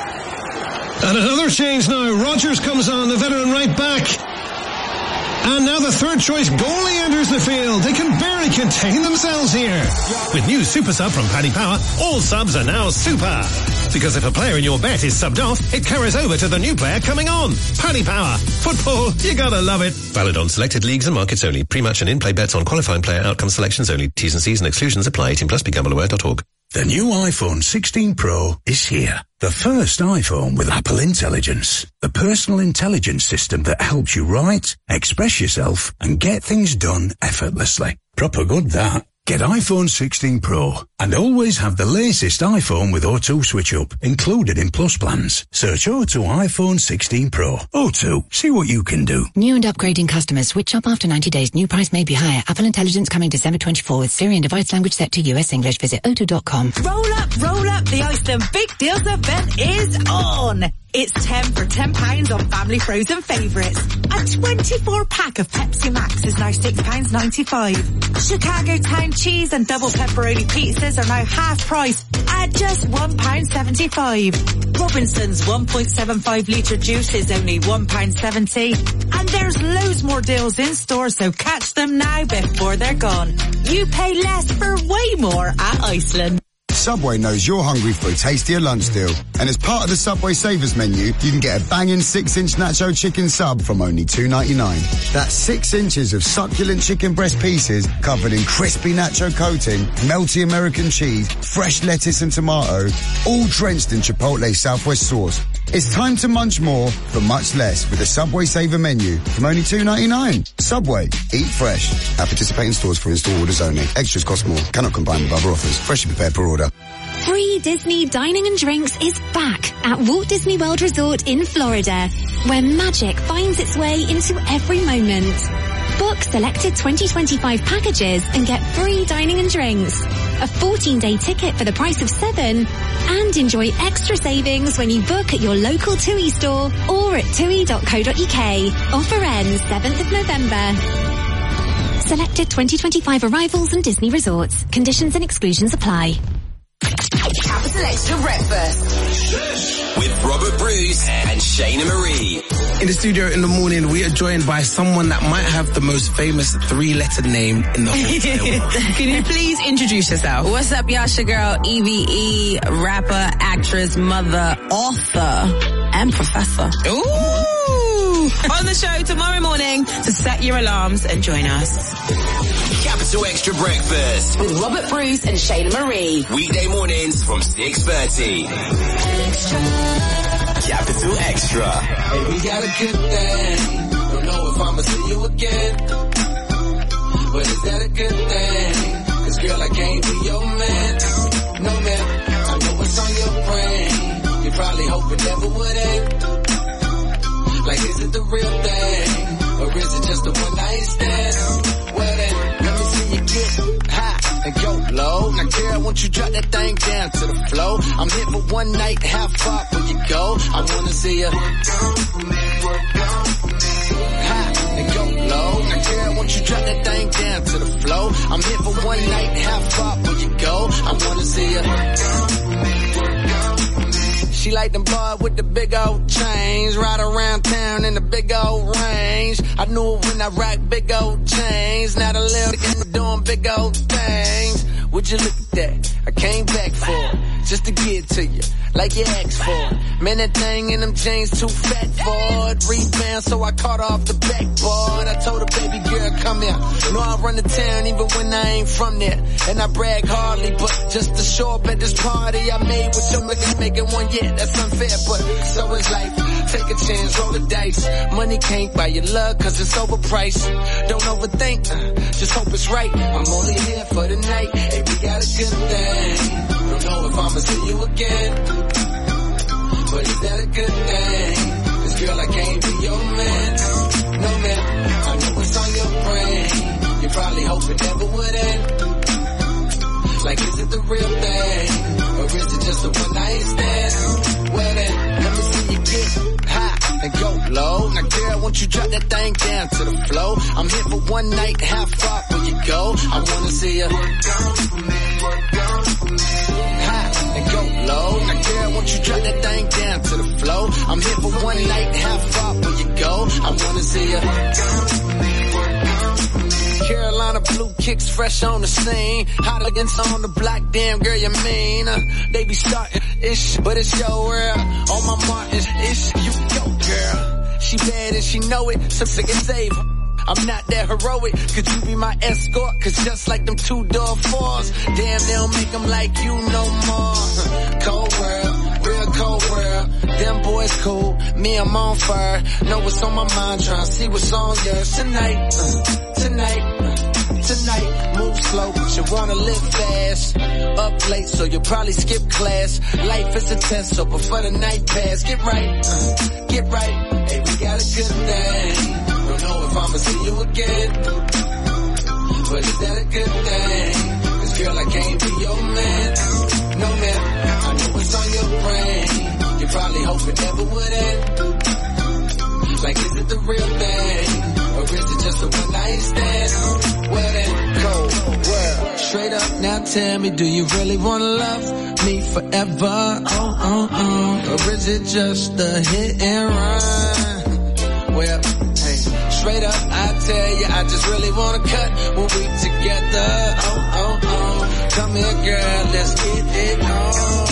And another change now. Rodgers comes on, the veteran right back. And now the third choice goalie enters the field. They can barely contain themselves here. With new Super Sub from Paddy Power, all subs are now super. Because if a player in your bet is subbed off, it carries over to the new player coming on. Paddy Power. Football, you gotta love it. Valid on selected leagues and markets only. Pre-match and in-play bets on qualifying player outcome selections only. T's and C's and exclusions apply. 18 plus. BeGambleAware.org. The new iPhone 16 Pro is here. The first iPhone with Apple Intelligence. The personal intelligence system that helps you write, express yourself, and get things done effortlessly. Proper good, that. Get iPhone 16 Pro and always have the latest iPhone with O2 Switch Up included in Plus plans. Search O2 iPhone 16 Pro. O2, see what you can do. New and upgrading customers switch up after 90 days. New price may be higher. Apple Intelligence coming December 24 with Siri and device language set to US English. Visit o2.com. Roll up, the Iceland Big Deals event is on. It's 10 for £10 on family frozen favourites. A 24-pack of Pepsi Max is now £6.95. Chicago Town cheese and double pepperoni pizzas are now half price at just £1.75. Robinson's 1.75 litre juice is only £1.70. And there's loads more deals in store, so catch them now before they're gone. You pay less for way more at Iceland. Subway knows you're hungry for a tastier lunch deal. And as part of the Subway Savers menu, you can get a banging 6-inch nacho chicken sub from only $2.99. That's 6 inches of succulent chicken breast pieces covered in crispy nacho coating, melty American cheese, fresh lettuce and tomato, all drenched in Chipotle Southwest sauce. It's time to munch more for much less with the Subway Saver menu from only $2.99. Subway. Eat fresh. At participating stores for in-store orders only. Extras cost more. Cannot combine with other offers. Freshly prepared per order. Free Disney dining and drinks is back at Walt Disney World Resort in Florida, where magic finds its way into every moment. Book selected 2025 packages and get free dining and drinks, a 14-day ticket for the price of 7, and enjoy extra savings when you book at your local TUI store or at tui.co.uk. Offer ends 7th of November. Selected 2025 arrivals and Disney resorts. Conditions and exclusions apply. Capital Extra Breakfast with Robert Bruce and Shayna Marie. In the studio in the morning, we are joined by someone that might have the most famous 3-letter name in the whole entire world. Can you please introduce yourself? What's up, y'all? It's your girl, EVE, rapper, actress, mother, author, and professor. Ooh! On the show tomorrow morning to set your alarms and join us. Capital Extra Breakfast with Robert Bruce and Shayna Marie. Weekday mornings from 6:30. Capital Extra. Hey, we got a good thing. Don't know if I'ma see you again, but is that a good thing? 'Cause girl, I can't be your man. No man, I know what's on your brain. You probably hope it never would end. Like, is it the real thing, or is it just a one-night stand? Well then, let me see you get high and go low. Now girl, won't you drop that thing down to the floor? I'm here for one night, how far will you go? I wanna see you high and go low. Now girl, won't you drop that thing down to the floor? I'm here for one night, how far will you go? I wanna see you. She like them boys with the big old chains, ride around town in the big old range. I knew it when I rock big old chains, now the little niggas doing big old things. Would you look at that? I came back for it, just to get to you, like you asked for. Man, that thing in them jeans too fat for it. Rebound, so I caught off the backboard. I told her, baby girl, come here. Know I run the town even when I ain't from there. And I brag hardly, but just to show up at this party I made with your niggas making one yet. That's unfair, but so is life. Take a chance, roll the dice. Money can't buy your love, cause it's overpriced. Don't overthink, just hope it's right. I'm only here for the night. Hey, we got a good thing. Don't know if I'ma see you again, but is that a good thing? Cause girl, I can't be your man. No man, I know what's on your brain. You probably hope it never would end. Like, is it the real thing? Or is it just a one night stand? Well then, let me see you get high and go low. Now girl, won't you drop that thing down to the floor? I'm here for one night, how far will you go? I wanna see you high and go low. Now girl, won't you drop that thing down to the floor? I'm here for one night, how far will you go? I wanna see you. Carolina blue kicks fresh on the scene. Hot against on the block, damn girl, you mean? They be starting ish, but it's your world. On my mark is ish, you go girl. She bad and she know it, so sick and save her. I'm not that heroic, could you be my escort? Cause just like them 2-door fours, damn, they don't make them like you no more. Cold world, real cold world. Them boys cool, me I'm on fire. Know what's on my mind, tryna see what's on yours tonight. Tonight, move slow, but you wanna live fast. Up late, so you'll probably skip class. Life is a test, so before the night pass, get right. Hey, we got a good thing. Don't know if I'ma see you again, but is that a good thing? Cause girl, I can't be your man. No man, I know what's on your brain. You probably hope it never would end. Like, is it the real thing? Or is it just a one night stand? Well then, cold world. Straight up, now tell me, do you really wanna love me forever? Or is it just a hit and run? Well, hey, straight up, I tell you, I just really wanna cut when we together. Come here, girl, let's get it on.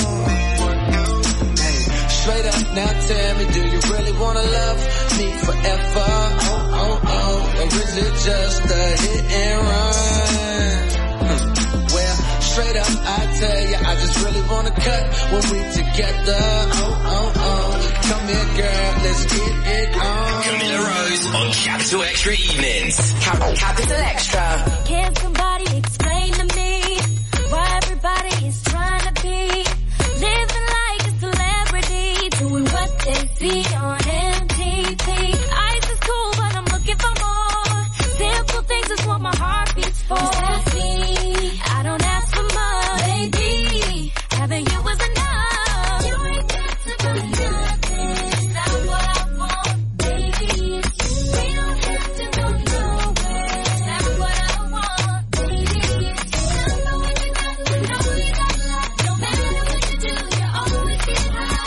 Straight up, now tell me, do you really wanna love me forever? Or is it just a hit and run? Well, straight up, I tell you, I just really wanna cut when we together. Come here, girl, let's get it on. Camilla Rose on Capital Extra Evenings. Capital Extra. Can somebody explain to me why everybody is trying to be living like a celebrity, doing what they see on MTV? Ice is cool, but I'm looking for more. Simple things is what my heart beats for. That's me. I don't ask for much, baby. Having you was enough. You ain't got to do nothing. It's not what I want, baby. We don't have to go nowhere. It's not what I want, baby. I know when you got to know you got love. No matter what you do, you always get high.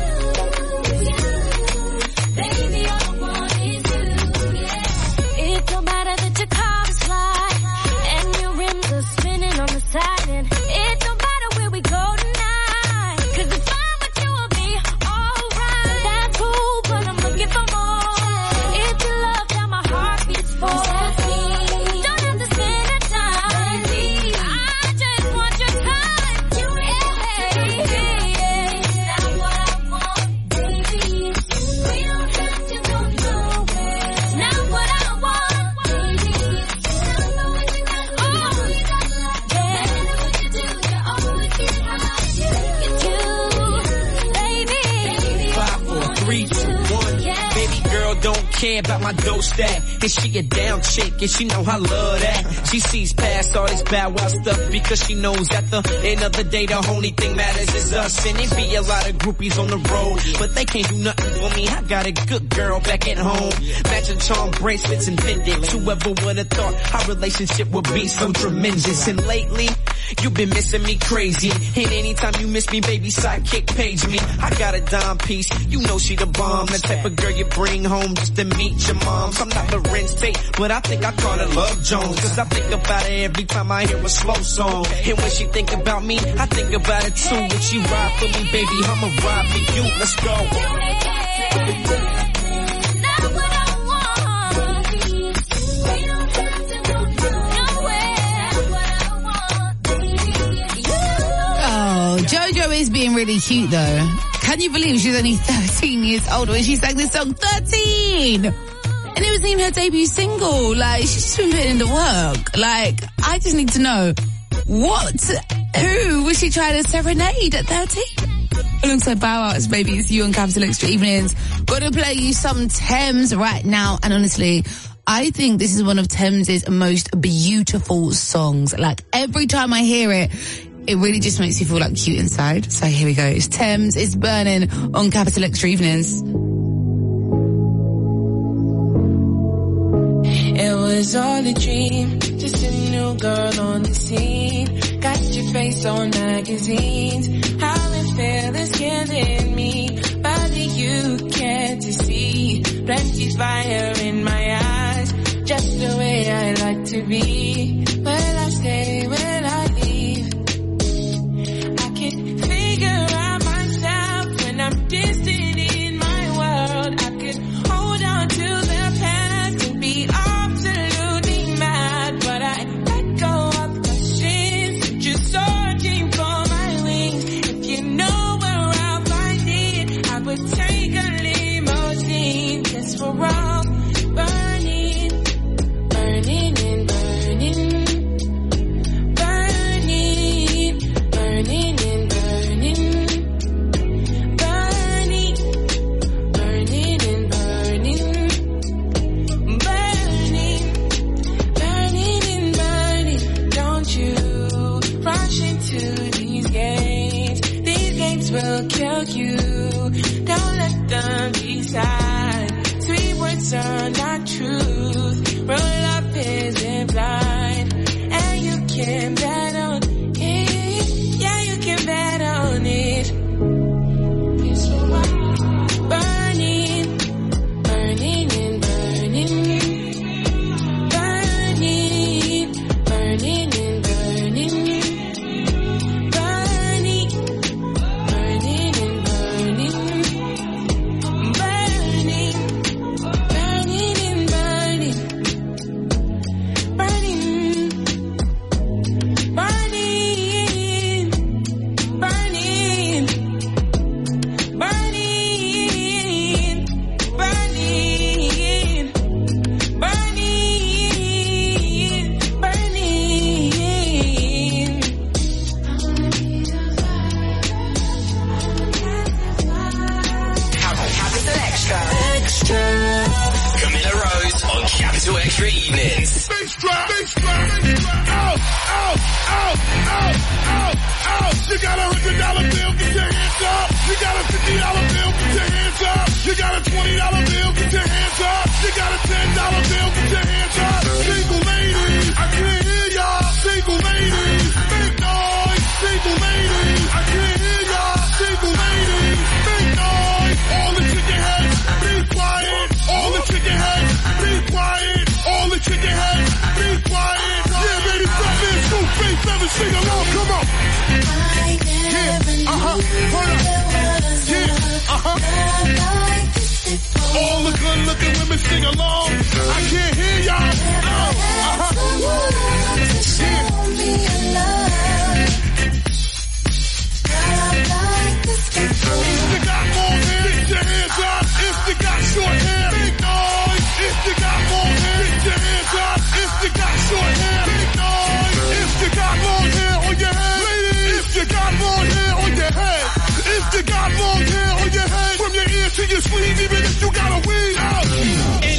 Baby, all I want is you, yeah. It don't matter that your car is fly and your rims are spinning on the side, and it don't matter where we go tonight. Cause if I'm with you, I'll be alright. That's cool, but I'm looking for more. It's your love that my heart beats for. Don't have to spend the time, baby. I just want your time. You not what I want, baby. We don't have to go nowhere. Not what I want, baby. I know when you got love. Yeah. What you do, you always get high. It's you, baby. 5, 4, 3, 2, 1. Baby girl, don't care about my dough stack. And she a down chick, and she know I love that. She sees past all this Bow Wow stuff because she knows at the end of the day the only thing matters is us. And it be a lot of groupies on the road, but they can't do nothing for me. I got a good girl back at home, matching charm bracelets and pendants. Whoever would have thought our relationship would be so tremendous. And lately, you've been missing me crazy. And anytime you miss me, baby, sidekick page me. I got a dime piece, you know she the bomb. The type of girl you bring home just to meet your moms. I'm not Lorenz Tate, but I think I call her Love Jones. Cause I think about her every time I hear a slow song. And when she think about me, I think about it too. When she ride for me, baby, I'ma ride for you. Let's go. JoJo is being really cute though. Can you believe she's only 13 years old when she sang this song? 13! And it wasn't even her debut single. Like, she's just been putting in the work. Like, I just need to know, who was she trying to serenade at 13? Alongside Bow Wow, baby, it's you on Capital Extra Evenings. Gonna play you some Thames right now, and honestly, I think this is one of Thames' most beautiful songs. Like, every time I hear it, it really just makes you feel like cute inside. So here we go. It's Thames, it's Burning on Capital Extra Evenings. It was all a dream, just a new girl on the scene. Got your face on magazines. How it feels is killing me. But you can't see. Plenty fire in my eyes. Just the way I like to be. Will I stay? Will I leave? I can figure out myself when I'm distant in my world. I could hold on to the past and be absolutely mad, but I let go of questions, just searching for my wings. If you know where I'll find it, I would take a limousine just for all burning, burning and burning, burning, burning and burning, burning, burning and burning, burning, burning and burning. Don't you rush into these games. These games will kill you. Don't let them decide. Sweet words are not truth. Real love isn't blind. And you can bet on it. Yeah, you can bet on it. Burning, burning and burning, burning, burning and burning, burning, burning and burning, burning, burning and burning, burning, burning, burning, burning, burning, burning, Capital Extra. Camilla Rose on Capital Extra Evenings. You got $100 bill, get your hands up. You got a $50 bill, get your hands up. You got a $20 bill, get your hands up. You got a $10 bill, get your hands up. Single ladies, I can't hear y'all. Single ladies, make noise. Single ladies, I can't hear y'all. Single ladies, make noise. All the chicken heads, be quiet. All the chicken heads, be quiet. All the chicken heads, be quiet. Yeah, baby, stop this. 2, 3, 7, sing along, come on. Hold up. All the good looking women sing along. I can't hear y'all. If you got more hair, get your hands up. If you got short hair, big noise. If you got more hair, get your hands up. If you got short hair, big noise. If you got long hair on your head, ladies. If you got long hair on your head. If you got long hair on your head, from your ear to your sleeve, even if you got a weave.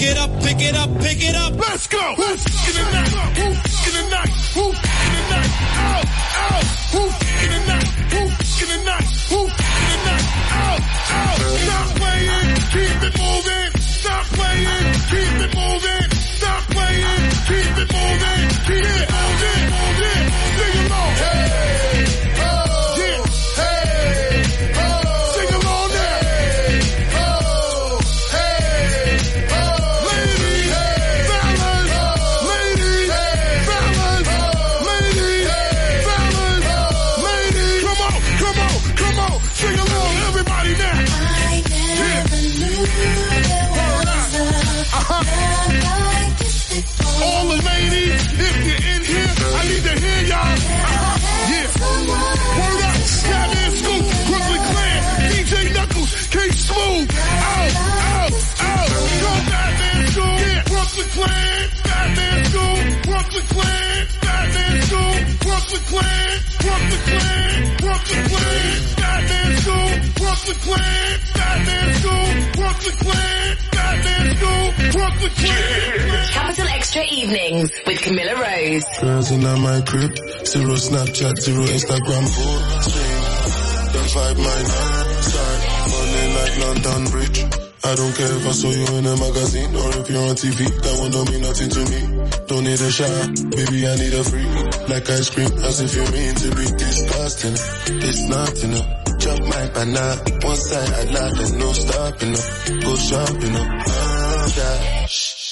Pick it up, pick it up, pick it up. Let's go. Who's in the night? Who's in the night? Who's in the night? Out, out. Who's in the night? Who's in the night? Who's in the night? Out, out. Stop playing, keep it moving. Stop playing, keep it moving. Stop playing, keep it moving. Keep it moving, moving. Sing along. Hey, oh, yeah. Hey, oh, sing along now. Hey, oh, hey, oh, ladies, fellas, ladies, fellas, ladies, fellas, ladies. Come on, come on, come on. Sing along, everybody now. I never knew there was a love like this before. All the ladies, if you're in here, I need to hear y'all. Yeah. Word up. Batman Scoop, Brooklyn Clan, DJ Knuckles, K-Smooth. Out, out, out. Go Batman Scoop. Yeah. Brooklyn Clan, Batman Scoop. Brooklyn Clan, Batman Scoop. Brooklyn Clan, Brooklyn Clan, Brooklyn Clan, Batman Scoop. Brooklyn Clan, Batman Scoop. Brooklyn Clan, Batman Scoop. Brooklyn Clan. Capital Extra Evenings with Camilla Rose. Girls in my crib, 0 Snapchat, 0 Instagram, 4 string. Don't fight my side, falling like London Bridge. I don't care if I saw you in a magazine or if you're on TV, that one don't mean nothing to me. Don't need a shower, baby I need a free. Like ice cream, as if you mean to be disgusting. It's nothing, chop my banana, one side I like, there's no stopping up. Go shopping up, that.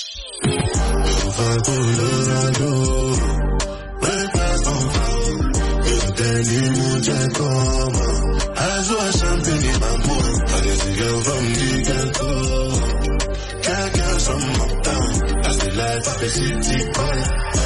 If I go Colorado, breakfast on fire. If Danny Mujacoma, I saw champagne in my mood. I just a girl from the ghetto. Can't girls from uptown. That's the life of a city boy.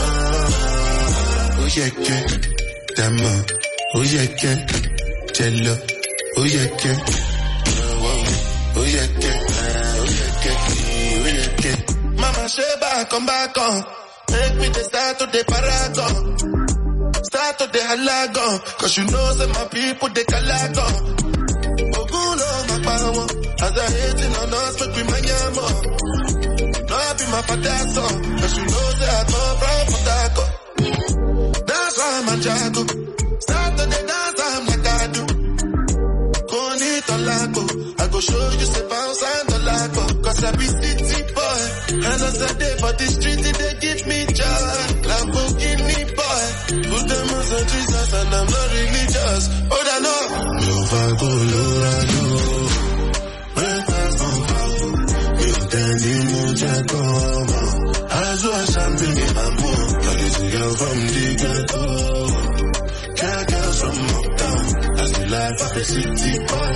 Oh yeah, yeah, Dama. Oh yeah, yeah, Jello. Oh yeah, yeah. Oh yeah, yeah. Oh yeah, yeah. Oh yeah, yeah. Mama Sheba, come back on. Take me the start of the paragon. Start of the halagon. Cause you know that my people, they calagon. Oguno, my power. As I hating on us, make me my yamo. No, I be my patazo. Cause you know that I come from Potako. That's why I'm a jago. Start of the dance, I'm like I do. Konito lago. I go show you say bounce and the lago. Cause I be city boy. And as I day for the street, they give me joy. Lamborghini boy. Put them on Jesus and I'm not religious. Oh, I know. If I go Colorado, breakfast on fire. If Danny Mujacoma, I saw champagne in my mood. I get a girl from the ghetto. Can't girls from uptown. That's the life of a city boy.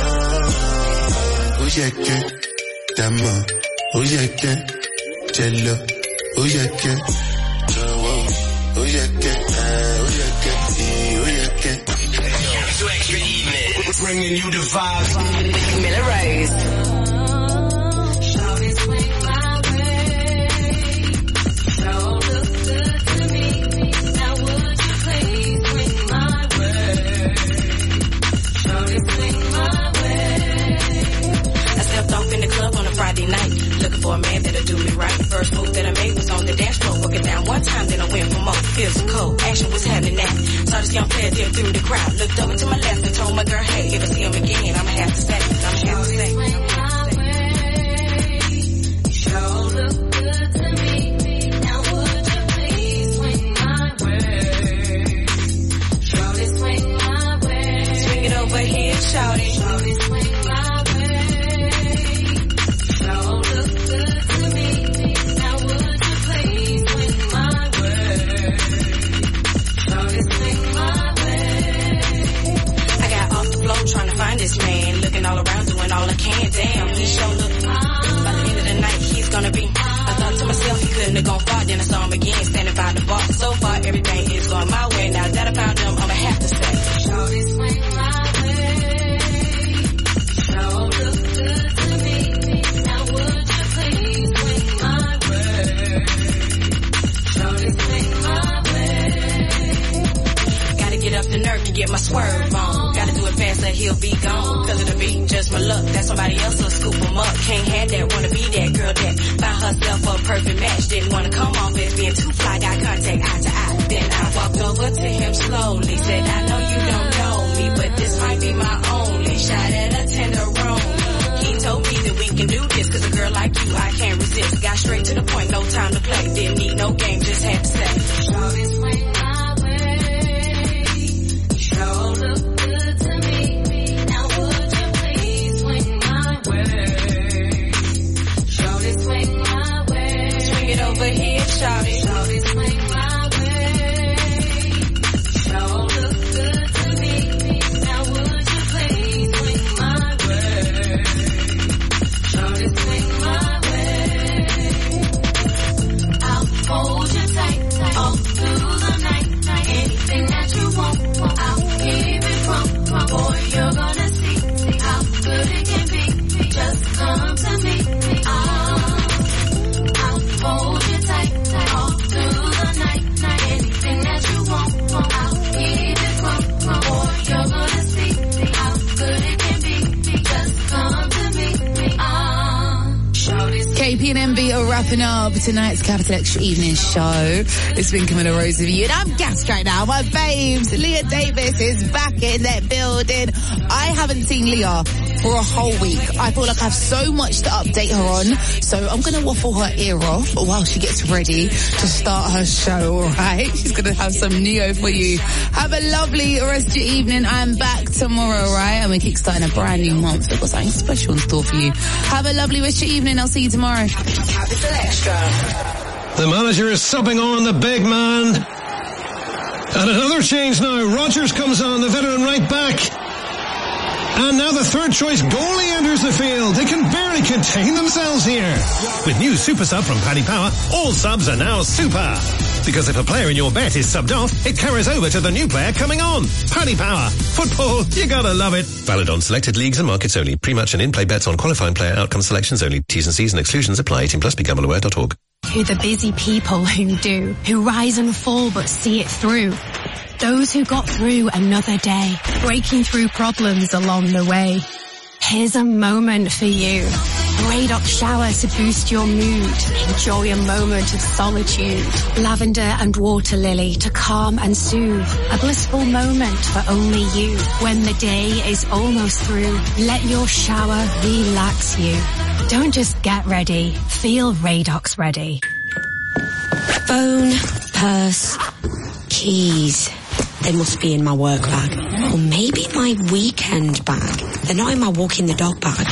Oh yeah, yeah, Dama. Oh yeah, yeah, Jello. Oh yeah, yeah. Oh yeah, yeah. Oh yeah, yeah. Oh yeah, yeah. Capital Extra Evening, bringing you the vibes. With Camilla Rose. Friday night, looking for a man that'll do me right. First move that I made was on the dance floor, working down one time, then I went for more. Physical action was happening now. Saw this young player dip through the crowd, looked over to my left and told my girl, hey, if I see him again, I'ma have to say, I'ma have to say. Swing it over here, shout it. Trying to find this man, looking all around, doing all I can. Damn, he showed up. By the end of the night, he's gonna be. I thought to myself, he couldn't have gone far. Then I saw him again, standing by the bar. So far, everything is going my way. Now that I found him, I'ma have to say, shorty swing my way. Sure look good to me. Now would you please swing my way? Shorty swing my way. Gotta get up the nerve to get my swerve on. Gotta do it fast or he'll be gone. Cause of the beat, just my luck. That somebody else will scoop him up. Can't have that, wanna be that girl that found herself a perfect match. Didn't wanna come off as being too fly. Got contact eye to eye. Then I walked over to him slowly. Said, I know you don't know me, but this might be my only shot at a tenderoni. He told me that we can do this, cause a girl like you I can't resist. Got straight to the point, no time to play. Didn't need no game, just had to say. Shorty swing my way. Sure look good to me. Now would you please swing my way? Shorty swing my way. Swing it over here, shorty. Shorty swing my way. Sure look good to me. Now would you please swing my way? Shorty swing my way. I'll hold you tight all through the night. Anything that you want, I'll keep it from. Boy, you're gonna see how good it can be. Just come to me. I'll hold you tight all through the night. Anything that you want, I'll keep it from. Boy, you're gonna see how good it can be. Just come to me. KP and MB are wrapping up tonight's Capital Extra Evening Show. It's been Camilla Rose with you, and I'm gassed right now. My babes, Leah Davis is back in that building. I haven't seen Leah for a whole week. I feel like I have so much to update her on, so I'm going to waffle her ear off while she gets ready to start her show, alright? She's going to have some Neo for you. Have a lovely rest of your evening. I'm back tomorrow, right? And we're kickstarting a brand new month. We've got something special in store for you. Have a lovely rest of your evening. I'll see you tomorrow. Capital Extra. The manager is subbing on the big man. And another change now. Rodgers comes on, the veteran right back. And now the third choice goalie enters the field. They can barely contain themselves here. With new Super Sub from Paddy Power, all subs are now super. Because if a player in your bet is subbed off, it carries over to the new player coming on. Paddy Power. Football, you gotta love it. Valid on selected leagues and markets only. Pre-match and in-play bets on qualifying player outcome selections only. T's and C's and exclusions apply. 18 plus. BeGambleAware.org. To the busy people who rise and fall but see it through. Those who got through another day, breaking through problems along the way. Here's a moment for you. Radox shower to boost your mood. Enjoy a moment of solitude. Lavender and water lily to calm and soothe. A blissful moment for only you. When the day is almost through, let your shower relax you. Don't just get ready, feel Radox ready. Phone, purse, keys. They must be in my work bag. Or maybe my weekend bag. They're not in my walking the dog bag.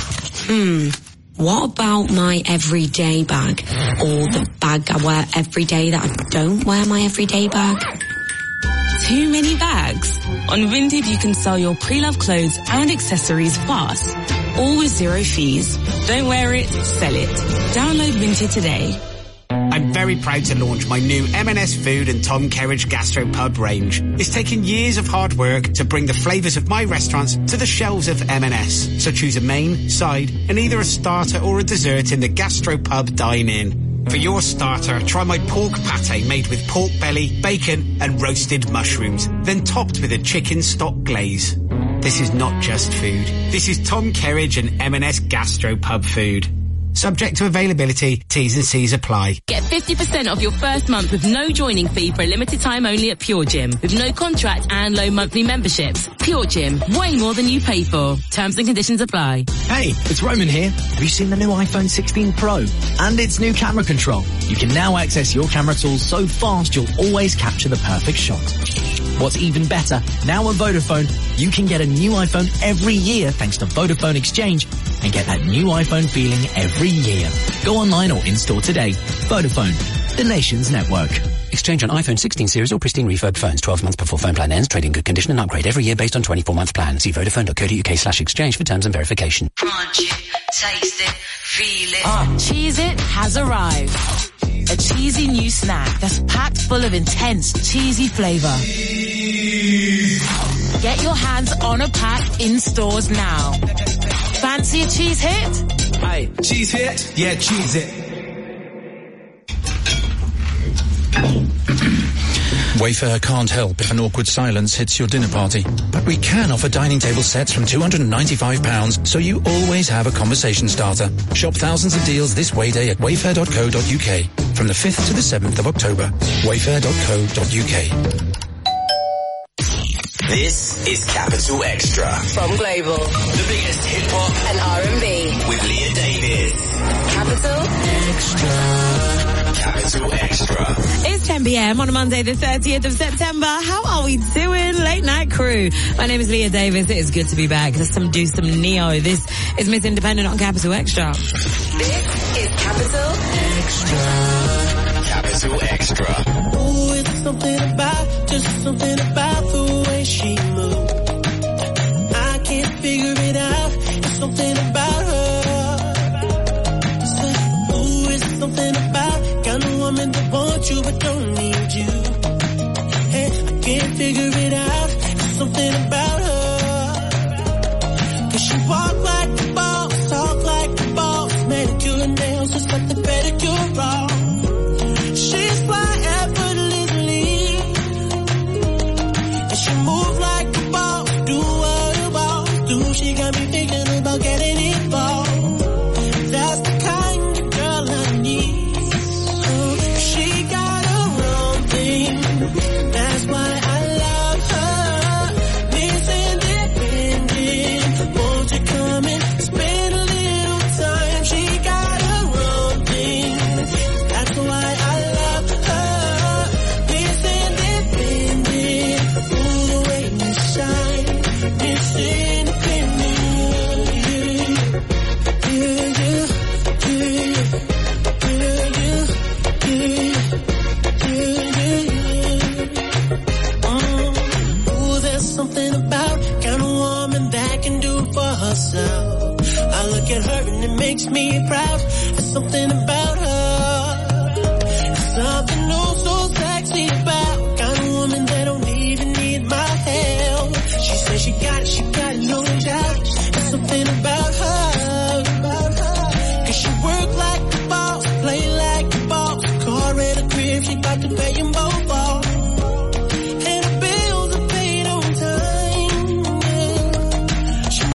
What about my everyday bag? Or the bag I wear every day that I don't wear my everyday bag? Too many bags? On Vinted you can sell your pre-loved clothes and accessories fast. All with zero fees. Don't wear it, sell it. Download Vinted today. I'm very proud to launch my new M&S Food and Tom Kerridge Gastropub range. It's taken years of hard work to bring the flavours of my restaurants to the shelves of M&S. So choose a main, side, and either a starter or a dessert in the Gastropub Dine-In. For your starter, try my pork pate made with pork belly, bacon, and roasted mushrooms, then topped with a chicken stock glaze. This is not just food. This is Tom Kerridge and M&S Gastropub food. Subject to availability, T's and C's apply. Get 50% off your first month with no joining fee for a limited time only at Pure Gym. With no contract and low monthly memberships. Pure Gym, way more than you pay for. Terms and conditions apply. Hey, it's Roman here. Have you seen the new iPhone 16 Pro? And its new camera control. You can now access your camera tools so fast you'll always capture the perfect shot. What's even better, now at Vodafone, you can get a new iPhone every year thanks to Vodafone Exchange and get that new iPhone feeling every year. Go online or in-store today. Vodafone, the nation's network. Exchange on iPhone 16 series or pristine refurb phones. 12 months before phone plan ends. Trade in good condition and upgrade every year based on 24-month plan. See vodafone.co.uk/exchange for terms and verification. Crunch it, taste it, feel it. Cheez-It has arrived. A cheesy new snack that's packed full of intense, cheesy flavour. Get your hands on a pack in stores now. Fancy a cheese hit? Hey, cheese hit? Yeah, cheese it. Wayfair can't help if an awkward silence hits your dinner party. But we can offer dining table sets from £295, so you always have a conversation starter. Shop thousands of deals this Wayday at wayfair.co.uk from the 5th to the 7th of October. Wayfair.co.uk. This is Capital Extra. From Global. The biggest hip-hop and R&B. With Leah Davis. Capital Capital Extra. It's 10 p.m. on a Monday, the 30th of September. How are we doing, Late Night Crew? My name is Leah Davis. It is good to be back. Let's do some Neo. This is Miss Independent on Capital Extra. This is Capital Extra. Capital Extra. Ooh, it's something about the way she moves. I can't figure it out. It's something about her. Ooh, it's something about kind of woman that wants you but don't need you. Hey, I can't figure it out. It's something about her. 'Cause she walk like the boss, talk like the boss, manicure and nails just like the pedicure raw.